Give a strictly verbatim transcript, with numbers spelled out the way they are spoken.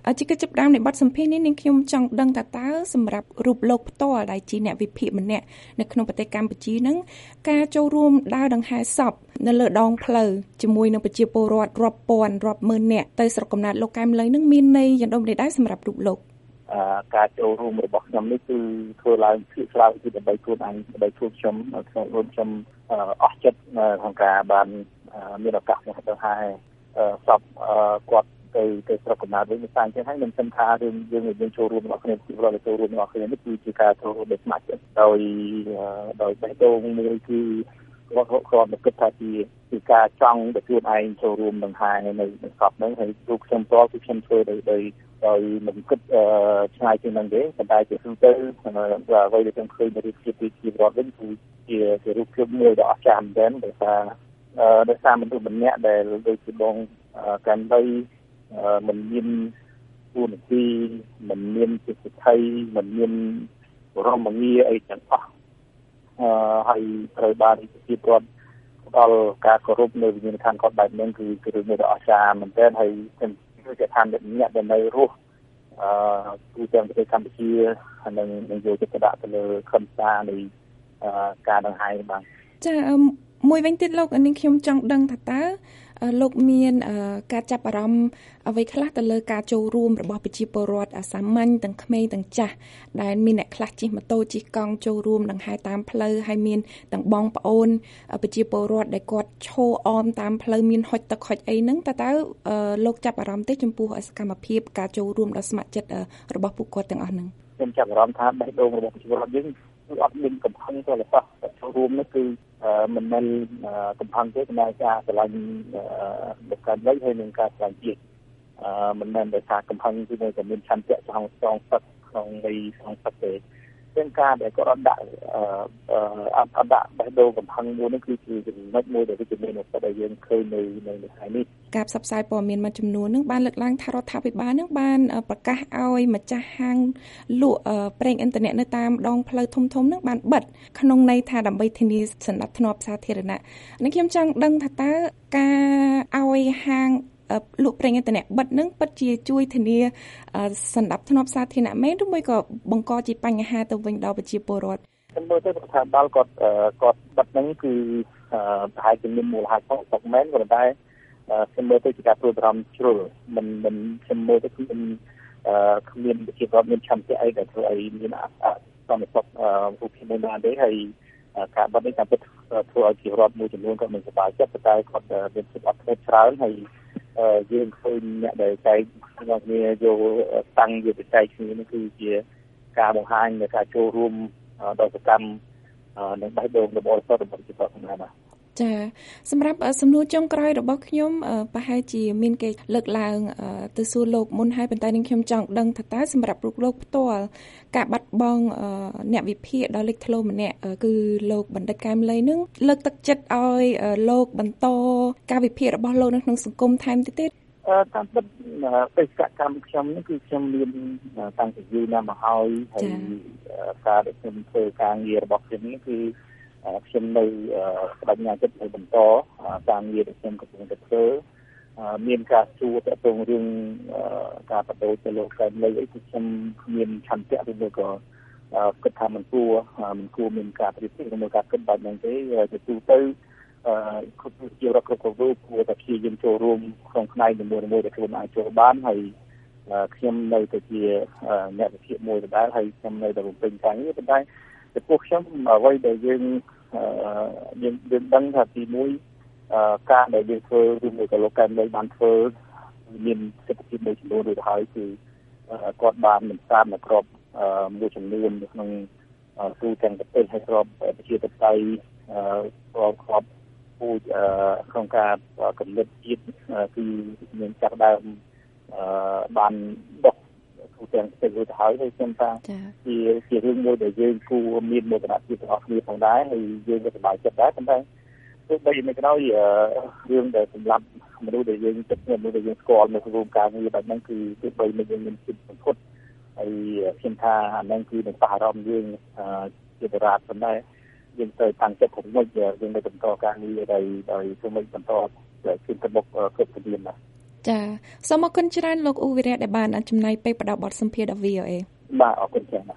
ជាកិច្ចចាប់ផ្ដើមនៃបទសម្ភាសន៍នេះនាងខ្ញុំចង់ដឹងថាតើសម្រាប់រូបលោកផ្ទាល់ដែលជាអ្នកវិភាគម្នាក់នៅក្នុងប្រទេសកម្ពុជានឹងការចូលរួមដើរដង្ហែសពនៅលើដងផ្លូវជាមួយនឹងប្រជាពលរដ្ឋរាប់ពាន់រាប់ម៉ឺននាក់ទៅស្រុកកំណើតលោកកែមលីនឹងមានន័យយ៉ាងដូចម្តេចដែរសម្រាប់រូបលោកការចូលរួមរបស់ខ្ញុំនេះគឺធ្វើឡើងភាគច្រើនគឺដើម្បីខ្លួនឯងដើម្បីខ្លួនខ្ញុំក្នុងខ្លួនខ្ញុំអស់ចិត្តក្នុងការបានមានឱកាសមកទៅហើយសពគាត់ទៅទៅស្រុកកំណើតវិញតែអញ្ចឹងហើយខ្ញុំគិតថារឿងយើងយើងចូលរួមរបស់គ្នាពីប្រទេសចូលរួមរបស់គ្នានេះគឺជាការចូលរួមដោយស្ម័គ្រចិត្តដោយដោយបេះដូងមួយគឺគាត់គាត់គិតថាជាជាការចង់ឲ្យខ្លួនឯងចូលរួមនឹងហើយនៅសពហ្នឹងហើយទូខ្ញុំតគឺខ្ញុំធ្វើដោយដោយដោយមិនគិតឆ្ងាយជាងហ្នឹងទេប៉ុន្តែជាទូទៅអ្វីដែលខ្ញុំឃើញនៅរូបភាពពីជីវរដ្ឋវិញគឺជាជារូបភាពមួយដ៏អស្ចារ្យមែនទែនដោយសារដោយសារមនុស្សម្នាក់ដែលដូចជាបងកាន់ដីមិនមានទូនាទីមិនមានសិទ្ធិថៃមិនមានរមងារអីទាំងអស់អឺហើយត្រូវបានប្រជាពលរដ្ឋផ្ដល់ការគោរពនៅវិញ្ញាណក្ខន្ធគាត់បែបហ្នឹងគឺគឺរឿងមួយដ៏អស្ចារ្យមែនទែនហើយខ្ញុំគឺជាឋានៈម្នាក់ដែលនៅរស់អឺទូទាំងប្រទេសកម្ពុជានិងនឹងយកចិត្តទុកដាក់ទៅលើខំសារនៃការដង្ហែបាទចាមួយវិញទៀតលោកនាងខ្ញុំចង់ដឹងថាតើលោកមានការចាប់អារម្មណ៍អ្វីខ្លះទៅលើការចូលរួមរបស់ប្រជាពលរដ្ឋសាមញ្ញទាំងក្មេងទាំងចាស់ដែលមានអ្នកខ្លះជិះម៉ូតូជិះកង់ចូលរួមដង្ហែតាមផ្លូវហើយមានទាំងបងប្អូនប្រជាពលរដ្ឋដែលគាត់ឈរអមតាមផ្លូវមានហុចទឹកហុចអីហ្នឹងតើតើលោកចាប់អារម្មណ៍ទេចំពោះសកម្មភាពការចូលរួមដ៏ស្ម័គ្រចិត្តរបស់ពួកគាត់ទាំងអស់ហ្នឹងខ្ញុំចាប់អារម្មណ៍ថាបេះដូងរបស់ប្រជាពលរដ្ឋយើងគឺអត់មានកំហឹងទៅលើសោះចូលរួមនេះគឺមិនមែនកំហឹងទេតែការឆ្លាញ់លោកកាន់លុយហើយនឹងការឆ្លាញ់ជាតិមិនមែនដោយសារកំហឹងគឺនៅតែមានឆន្ទៈចង់សងសឹកក្នុងនៃសងសឹកទេទាំងការដែលគាត់អត់ដាក់អត់អត់ដាក់បេះដូងកំហឹងមួយនេះគឺជាចំណុចមួយដែលវិជ្ជមានរបស់ដែលយើងឃើញនៅនៅថ្ងៃនេះការផ្សព្វផ្សាយព័ត៌មានមួយចំនួននឹងបានលើកឡើងថារដ្ឋាភិបាលនឹងបានប្រកាសឲ្យម្ចាស់ហាងលក់ប្រេងឥន្ធនៈនៅតាមដងផ្លូវធំៗនឹងបានបិទក្នុងន័យថាដើម្បីធានាសណ្ដាប់ធ្នាប់សាធារណៈនេះខ្ញុំចង់ដឹងថាតើការឲ្យហាងលក់ប្រេងឥន្ធនៈបិទនឹងពិតជាជួយធានាសណ្ដាប់ធ្នាប់សាធារណៈមែនឬមួយក៏បង្កជាបញ្ហាទៅវិញដល់ប្រជាពលរដ្ឋខ្ញុំមើលទៅរដ្ឋាភិបាលគាត់គាត់បិទនឹងគឺប្រហែលជាមានមូលហេតុផងសុខមែនក៏ប៉ុន្តែខ្ញុំមើលទៅជាការព្រួយបារម្ភជ្រុលមិនមិនខ្ញុំមើលទៅគឺមានគ្មានប្រជាពលរដ្ឋមានឆន្ទៈអីដែលធ្វើឲ្យមានអសន្តិសុខរូបភាពមួយណាទេហើយការបិទនេះតាមពិតធ្វើឲ្យប្រជាពលរដ្ឋមួយចំនួនគាត់មិនសប្បាយចិត្តតែគាត់មានភាពអត់ធ្មត់ច្រើនហើយយើងឃើញអ្នកដែលចែកក្នុងគ្នាយកតាំងយកបច្ច័យគ្នានេះគឺជាការបង្ហាញនៃការចូលរួមដល់សកម្មនិងបេះដូងរបស់រដ្ឋរបស់ប្រជាពលរដ្ឋណាបាទចាសម្រាប់សំណួរចុងក្រោយរបស់ខ្ញុំប្រហែលជាមានគេលើកឡើងទៅសួរលោកមុនហើយប៉ុន្តែនឹងខ្ញុំចង់ដឹងថាតើសម្រាប់រូបលោកផ្ទាល់ការបាត់បង់អ្នកវិភាគដ៏លេចធ្លោម្នាក់គឺលោកបណ្ឌិតកែមលីនឹងលើកទឹកចិត្តឲ្យលោកបន្តការវិភាគរបស់លោកនៅក្នុងសង្គមថែមទៀតទេតាមពិតបេសកកម្មខ្ញុំនេះគឺខ្ញុំមានតាំងពីយូរណាស់មកហើយហើយការដែលខ្ញុំធ្វើការងាររបស់ខ្ញុំនេះគឺខ្ញុំនៅបដិញ្ញាចិត្តឲ្យបន្តការងារដែលខ្ញុំកំពុងតែធ្វើមានការជួបតាក់ទងរឿងការបដូរទៅលោកកែមលីអីគឺខ្ញុំមានឆន្ទៈឬមួយក៏គិតថាមិនគួរមិនគួរមានការប្រៀបធៀបជាមួយការគិតបែបហ្នឹងទេទៅទូទៅគឺជារដ្ឋគ្រប់គ្រងគួរតែព្យាយាមចូលរួមក្នុងផ្នែកនីមួយៗដែលខ្លួនអាចចូលបានហើយខ្ញុំនៅតែជាអ្នកវិភាគមួយដដែលហើយខ្ញុំនៅតែបំពេញការងារប៉ុន្តែចំពោះខ្ញុំអ្វីដែលយើងយើងយើងដឹងថាទីមួយការដែលយើងធ្វើឬមួយក៏លោកកែមលីបានធ្វើមានសិទ្ធិភាពមួយចំនួនដូចហើយគឺគាត់បានបន្សាបនៅក្របមួយចំនួននៅក្នុងទូទាំងប្រទេសហើយក្របប្រជាធិបតេយ្យក្របក្របពូជក្នុងការកំណត់ជាតិគឺមានចាប់ដើមបានដុះទូទាំងប្រទេសទៅហើយហើយខ្ញុំថាជាជារឿងមួយដែលយើងគួរមានមោទនភាពរបស់គ្នាផងដែរហើយយើងក៏សប្បាយចិត្តដែរប៉ុន្តែទោះបីយ៉ាងនេះក៏ដោយរឿងដែលសម្រាប់មនុស្សដែលយើងចិត្តមនុស្សដែលយើងស្គាល់នៅក្នុងការងារបែបហ្នឹងគឺទោះបីមិនយើងមានចិត្តសង្ឃឹមហើយខ្ញុំថាអាហ្នឹងគឺនឹងប៉ះអារម្មណ៍យើងជាតារាប៉ុន្តែយើងត្រូវតាំងចិត្តទៅមុខយើងនៅបន្តការងារដោយដោយធ្វើមិនបន្តជឿទៅមុខគ្រប់ជំនាញណាចាសូមអរគុណច្រើនលោកអ៊ូវីរៈដែលបានចំណាយពេលផ្ដល់បទសម្ភាសន៍ដល់ វី អូ เอបាទអរគុណច្រើន